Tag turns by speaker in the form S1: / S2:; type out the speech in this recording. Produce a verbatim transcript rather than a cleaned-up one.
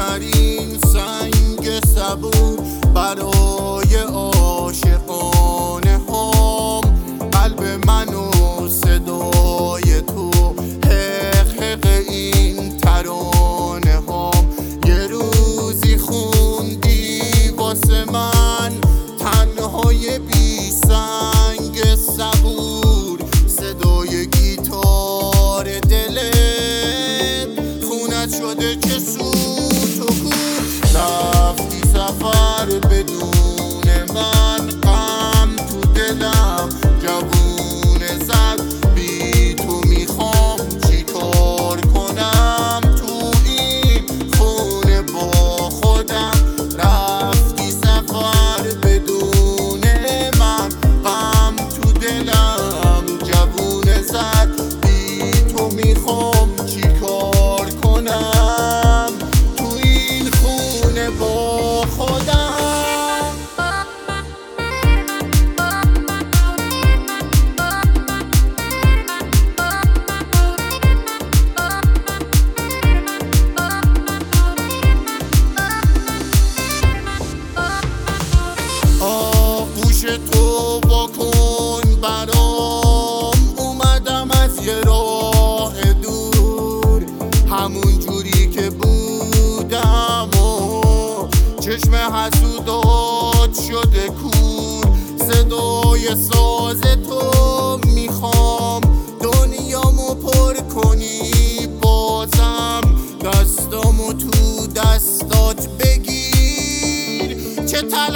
S1: ترین سنگ صبور برای عاشقانه هم. قلب من و صدای تو، حق حق این ترانه هم. یه روزی خوندی واسه من تنهای بی سنگ صبور، صدای گیتار دلت خونت شده چه سوت و کور. رفتی سفر بدون من، غم تو دلم جوونه زد. بی تو میخوام چی کار کنم تو این خونه با خودم. رفتی سفر بدون من، غم تو دلم جوونه زد. بی تو میخوام چی کار کنم تو این خونه با خودم. آغوش تو واکن برام، اومدم از یه راه دور. همون جوری که بودم و چشم حسودات شده کور. صدای ساز تو میخوام دنیامو پر کنی بازم. دستامو تو دستات بگیر، چه